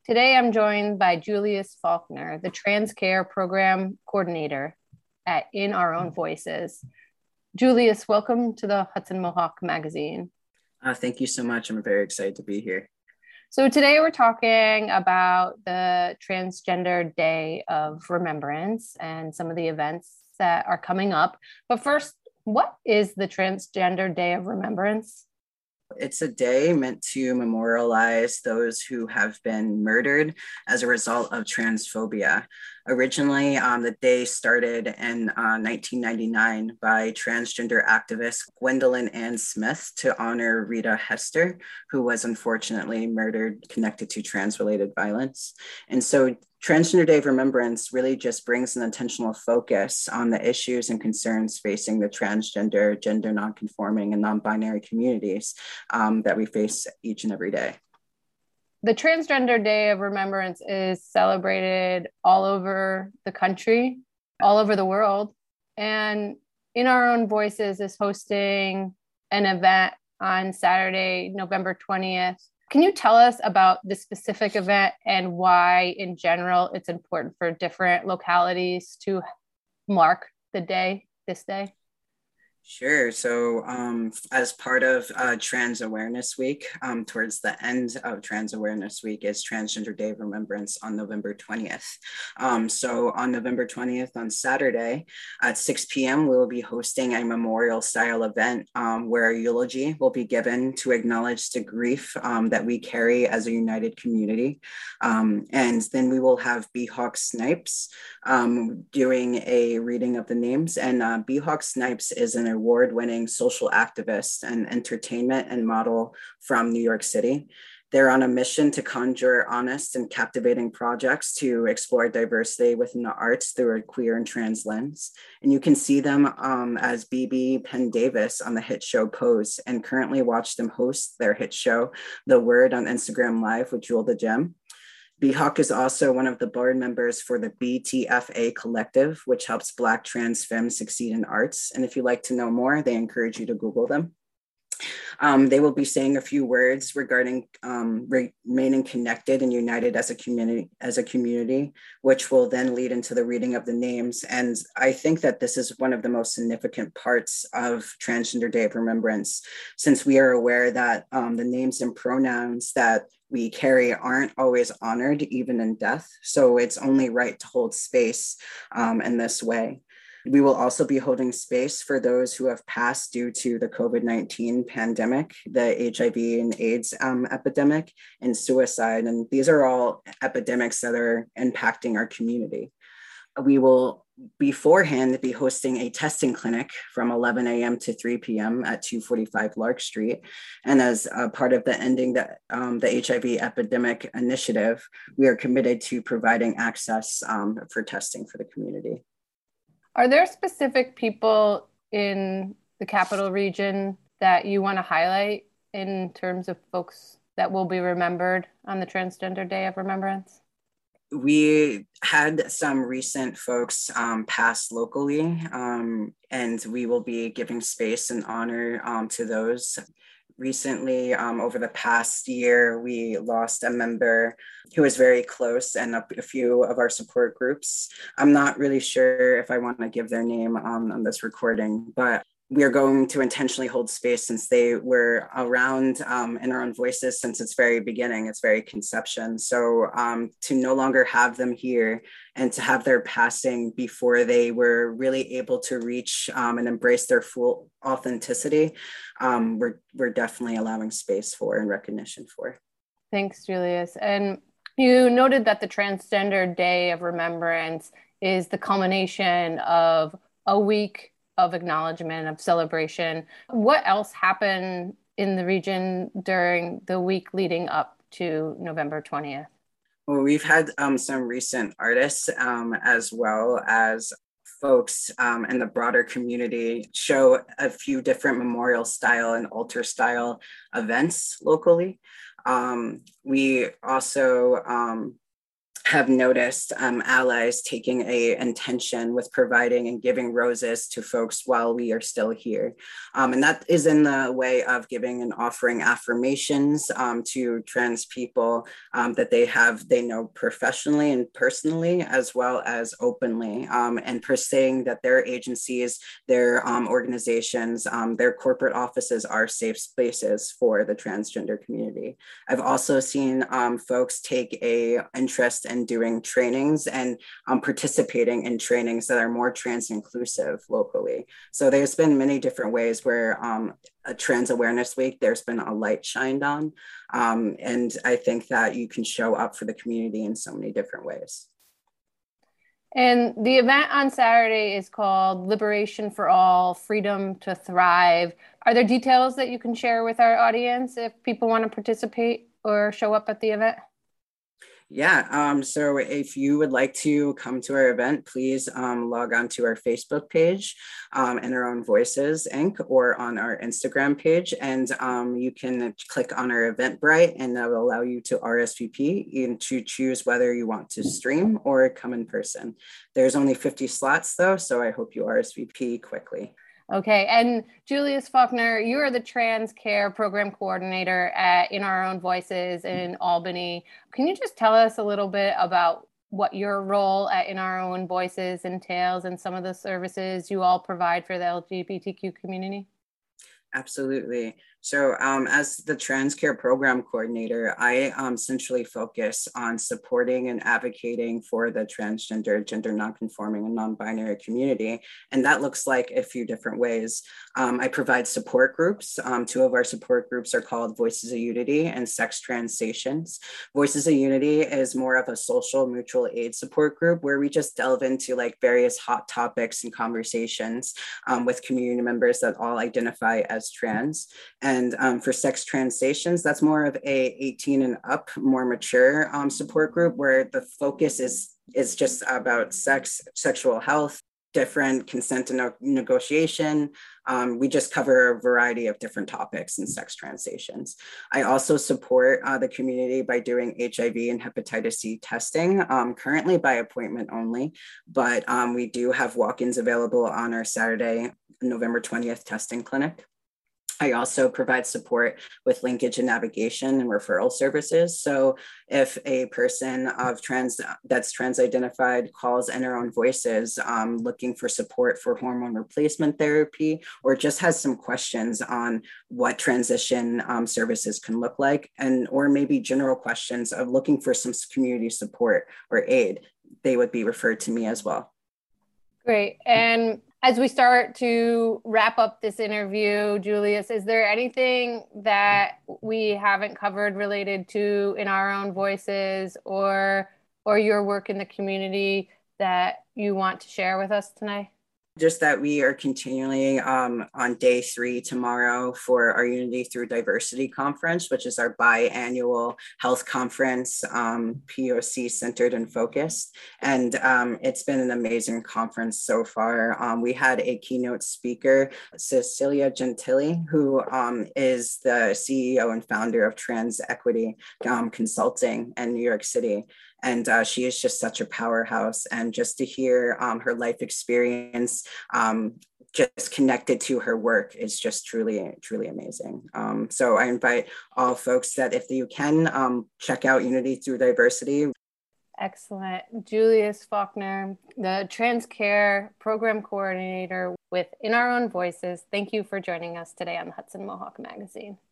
Today, I'm joined by Julius Faulkner, the Trans Care Program Coordinator at In Our Own Voices. Julius, welcome to the Hudson Mohawk Magazine. Thank you so much. I'm very excited to be here. So, today we're talking about the Transgender Day of Remembrance and some of the events that are coming up. But first, what is the Transgender Day of Remembrance? It's a day meant to memorialize those who have been murdered as a result of transphobia. Originally, the day started in 1999 by transgender activist Gwendolyn Ann Smith to honor Rita Hester, who was unfortunately murdered connected to trans-related violence. And so Transgender Day of Remembrance really just brings an intentional focus on the issues and concerns facing the transgender, gender nonconforming, and non-binary communities that we face each and every day. The Transgender Day of Remembrance is celebrated all over the country, all over the world. And In Our Own Voices is hosting an event on Saturday, November 20th. Can you tell us about the specific event and why, in general, it's important for different localities to mark the day, this day? Sure. So, as part of Trans Awareness Week, towards the end of Trans Awareness Week is Transgender Day of Remembrance on November 20th. So, on November 20th, on Saturday at 6 p.m., we will be hosting a memorial style event where a eulogy will be given to acknowledge the grief that we carry as a united community. And then we will have B. Hawk Snipes doing a reading of the names. And B. Hawk Snipes is an award-winning social activist and entertainment and model from New York City. They're on a mission to conjure honest and captivating projects to explore diversity within the arts through a queer and trans lens. And you can see them as BB Penn Davis on the hit show Pose, and currently watch them host their hit show, The Word, on Instagram Live with Jewel the Gem. B. Hawk is also one of the board members for the BTFA Collective, which helps Black trans femmes succeed in arts. And if you'd like to know more, they encourage you to Google them. They will be saying a few words regarding remaining connected and united as a community, which will then lead into the reading of the names. And I think that this is one of the most significant parts of Transgender Day of Remembrance, since we are aware that the names and pronouns that we carry aren't always honored, even in death. So it's only right to hold space in this way. We will also be holding space for those who have passed due to the COVID-19 pandemic, the HIV and AIDS epidemic, and suicide. And these are all epidemics that are impacting our community. We will beforehand be hosting a testing clinic from 11 a.m. to 3 p.m. at 245 Lark Street. And as a part of the ending the HIV epidemic initiative, we are committed to providing access for testing for the community. Are there specific people in the capital region that you want to highlight in terms of folks that will be remembered on the Transgender Day of Remembrance? We had some recent folks pass locally, and we will be giving space and honor to those. Recently, over the past year, we lost a member who was very close, and a few of our support groups. I'm not really sure if I want to give their name on this recording, but we are going to intentionally hold space since they were around in our own voices since its very beginning, its very conception. So to no longer have them here and to have their passing before they were really able to reach and embrace their full authenticity, we're definitely allowing space for and recognition for. Thanks, Julius. And you noted that the Transgender Day of Remembrance is the culmination of a week of acknowledgement, of celebration. What else happened in the region during the week leading up to November 20th? Well, we've had some recent artists as well as folks in the broader community show a few different memorial style and altar style events locally. We also have noticed allies taking a intention with providing and giving roses to folks while we are still here. And that is in the way of giving and offering affirmations to trans people that they know professionally and personally, as well as openly, and per saying that their agencies, their organizations, their corporate offices are safe spaces for the transgender community. I've also seen folks take a interest in doing trainings and participating in trainings that are more trans inclusive locally. So there's been many different ways where a Trans Awareness Week, there's been a light shined on. And I think that you can show up for the community in so many different ways. And the event on Saturday is called Liberation for All, Freedom to Thrive. Are there details that you can share with our audience if people want to participate or show up at the event? Yeah, so if you would like to come to our event, please log on to our Facebook page, In Our Own Voices Inc., or on our Instagram page, and you can click on our Eventbrite, and that will allow you to RSVP and to choose whether you want to stream or come in person. There's only 50 slots though, so I hope you RSVP quickly. Okay, and Julius Faulkner, you are the Trans Care Program Coordinator at In Our Own Voices in Albany. Can you just tell us a little bit about what your role at In Our Own Voices entails and some of the services you all provide for the LGBTQ community? Absolutely. So as the Trans Care Program Coordinator, I centrally focus on supporting and advocating for the transgender, gender nonconforming, and non-binary community. And that looks like a few different ways. I provide support groups. Two of our support groups are called Voices of Unity and Sex Transations. Voices of Unity is more of a social mutual aid support group where we just delve into like various hot topics and conversations with community members that all identify as trans. And for Sex Transations, that's more of a 18 and up, more mature support group where the focus is just about sex, sexual health, different consent and negotiation. We just cover a variety of different topics in Sex Transations. I also support the community by doing HIV and hepatitis C testing, currently by appointment only, but we do have walk-ins available on our Saturday, November 20th testing clinic. I also provide support with linkage and navigation and referral services. So if a person that's trans identified calls In Our Own Voices looking for support for hormone replacement therapy, or just has some questions on what transition services can look like, or maybe general questions of looking for some community support or aid, they would be referred to me as well. Great. And as we start to wrap up this interview, Julius, is there anything that we haven't covered related to In Our Own Voices or your work in the community that you want to share with us tonight? Just that we are continually on day 3 tomorrow for our Unity Through Diversity conference, which is our biannual health conference, POC centered and focused. And it's been an amazing conference so far. We had a keynote speaker, Cecilia Gentili, who is the CEO and founder of Trans Equity Consulting in New York City. And she is just such a powerhouse. And just to hear her life experience just connected to her work is just truly, truly amazing. So I invite all folks that if you can, check out Unity Through Diversity. Excellent. Julius Faulkner, the Trans Care Program Coordinator with In Our Own Voices. Thank you for joining us today on the Hudson Mohawk Magazine.